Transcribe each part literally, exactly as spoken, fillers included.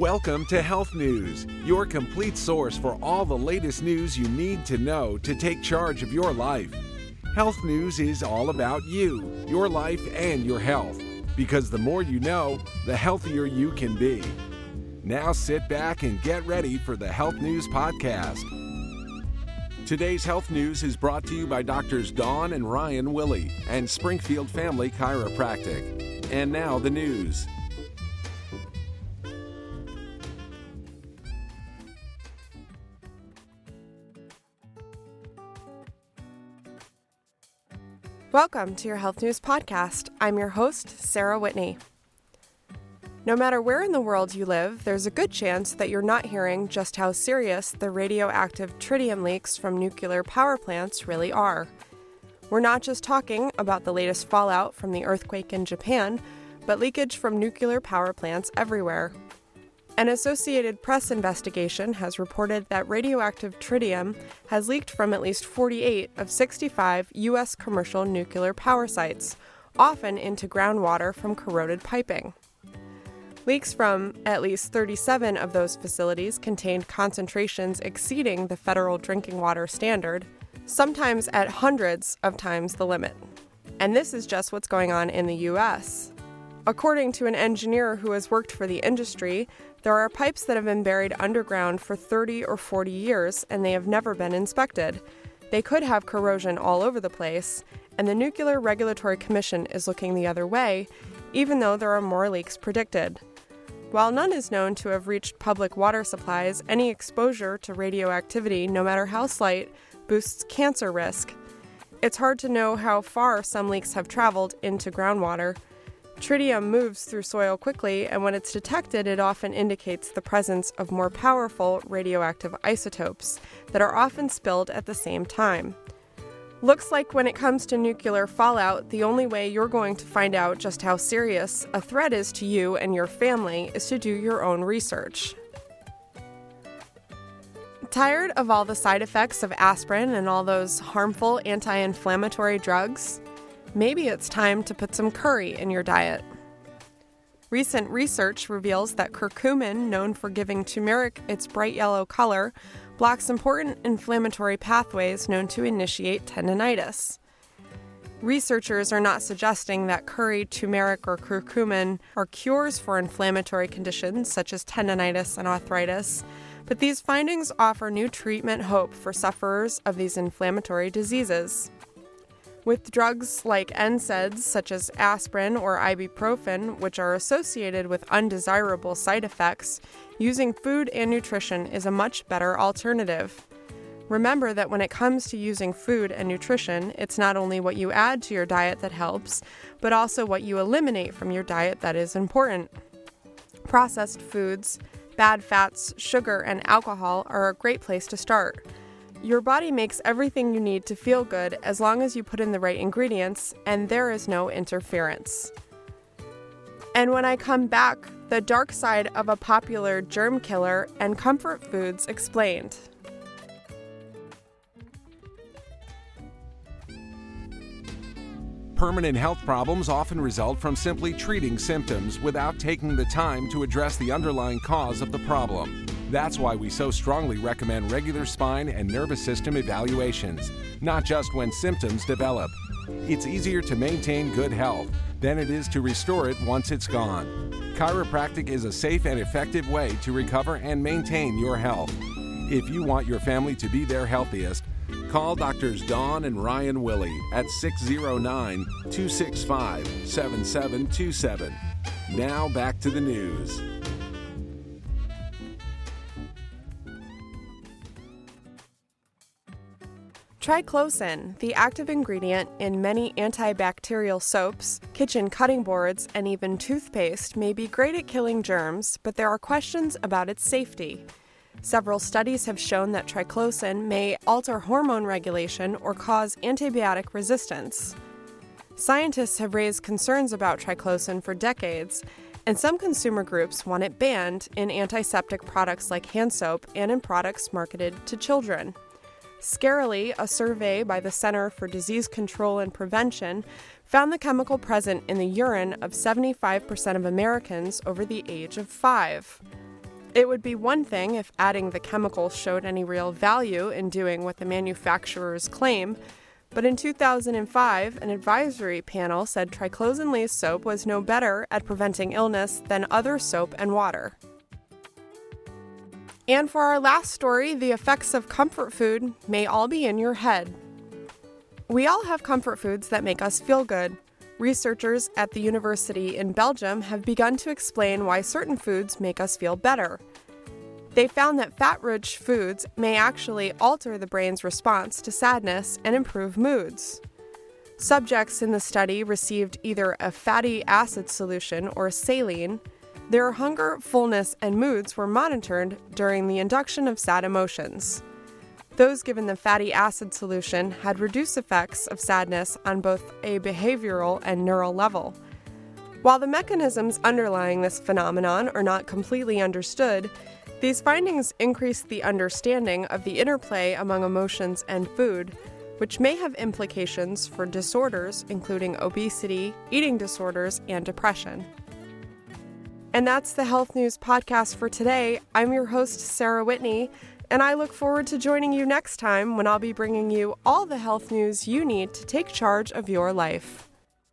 Welcome to Health News, your complete source for all the latest news you need to know to take charge of your life. Health News is all about you, your life, and your health. Because the more you know, the healthier you can be. Now sit back and get ready for the Health News Podcast. Today's Health News is brought to you by Doctors Dawn and Ryan Willey and Springfield Family Chiropractic. And now the news. Welcome to your Health News Podcast. I'm your host, Sarah Whitney. No matter where in the world you live, there's a good chance that you're not hearing just how serious the radioactive tritium leaks from nuclear power plants really are. We're not just talking about the latest fallout from the earthquake in Japan, but leakage from nuclear power plants everywhere. An Associated Press investigation has reported that radioactive tritium has leaked from at least forty-eight of sixty-five U S commercial nuclear power sites, often into groundwater from corroded piping. Leaks from at least thirty-seven of those facilities contained concentrations exceeding the federal drinking water standard, sometimes at hundreds of times the limit. And this is just what's going on in the U S. According to an engineer who has worked for the industry, there are pipes that have been buried underground for thirty or forty years and they have never been inspected. They could have corrosion all over the place, and the Nuclear Regulatory Commission is looking the other way, even though there are more leaks predicted. While none is known to have reached public water supplies, any exposure to radioactivity, no matter how slight, boosts cancer risk. It's hard to know how far some leaks have traveled into groundwater. Tritium moves through soil quickly, and when it's detected, it often indicates the presence of more powerful radioactive isotopes that are often spilled at the same time. Looks like when it comes to nuclear fallout, the only way you're going to find out just how serious a threat is to you and your family is to do your own research. Tired of all the side effects of aspirin and all those harmful anti-inflammatory drugs? Maybe it's time to put some curry in your diet. Recent research reveals that curcumin, known for giving turmeric its bright yellow color, blocks important inflammatory pathways known to initiate tendinitis. Researchers are not suggesting that curry, turmeric, or curcumin are cures for inflammatory conditions such as tendinitis and arthritis, but these findings offer new treatment hope for sufferers of these inflammatory diseases. With drugs like N SAIDs, such as aspirin or ibuprofen, which are associated with undesirable side effects, using food and nutrition is a much better alternative. Remember that when it comes to using food and nutrition, it's not only what you add to your diet that helps, but also what you eliminate from your diet that is important. Processed foods, bad fats, sugar, and alcohol are a great place to start. Your body makes everything you need to feel good as long as you put in the right ingredients, and there is no interference. And when I come back, the dark side of a popular germ killer and comfort foods explained. Permanent health problems often result from simply treating symptoms without taking the time to address the underlying cause of the problem. That's why we so strongly recommend regular spine and nervous system evaluations, not just when symptoms develop. It's easier to maintain good health than it is to restore it once it's gone. Chiropractic is a safe and effective way to recover and maintain your health. If you want your family to be their healthiest, call Doctors Dawn and Ryan Willey at six oh nine, two six five, seven seven two seven. Now back to the news. Triclosan, the active ingredient in many antibacterial soaps, kitchen cutting boards, and even toothpaste, may be great at killing germs, but there are questions about its safety. Several studies have shown that triclosan may alter hormone regulation or cause antibiotic resistance. Scientists have raised concerns about triclosan for decades, and some consumer groups want it banned in antiseptic products like hand soap and in products marketed to children. Scarily, a survey by the Center for Disease Control and Prevention found the chemical present in the urine of seventy-five percent of Americans over the age of five. It would be one thing if adding the chemical showed any real value in doing what the manufacturers claim, but in two thousand five, an advisory panel said triclosan-Lees soap was no better at preventing illness than other soap and water. And for our last story, the effects of comfort food may all be in your head. We all have comfort foods that make us feel good. Researchers at the university in Belgium have begun to explain why certain foods make us feel better. They found that fat-rich foods may actually alter the brain's response to sadness and improve moods. Subjects in the study received either a fatty acid solution or saline. Their hunger, fullness, and moods were monitored during the induction of sad emotions. Those given the fatty acid solution had reduced effects of sadness on both a behavioral and neural level. While the mechanisms underlying this phenomenon are not completely understood, these findings increase the understanding of the interplay among emotions and food, which may have implications for disorders including obesity, eating disorders, and depression. And that's the Health News Podcast for today. I'm your host, Sarah Whitney, and I look forward to joining you next time when I'll be bringing you all the health news you need to take charge of your life.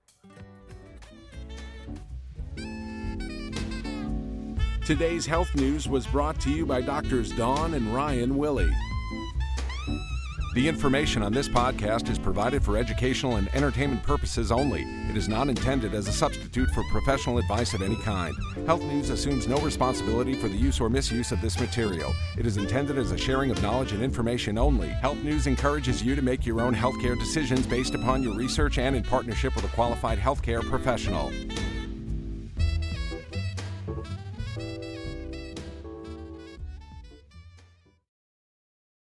Today's health news was brought to you by Doctors Dawn and Ryan Willey. The information on this podcast is provided for educational and entertainment purposes only. It is not intended as a substitute for professional advice of any kind. Health News assumes no responsibility for the use or misuse of this material. It is intended as a sharing of knowledge and information only. Health News encourages you to make your own healthcare decisions based upon your research and in partnership with a qualified healthcare professional.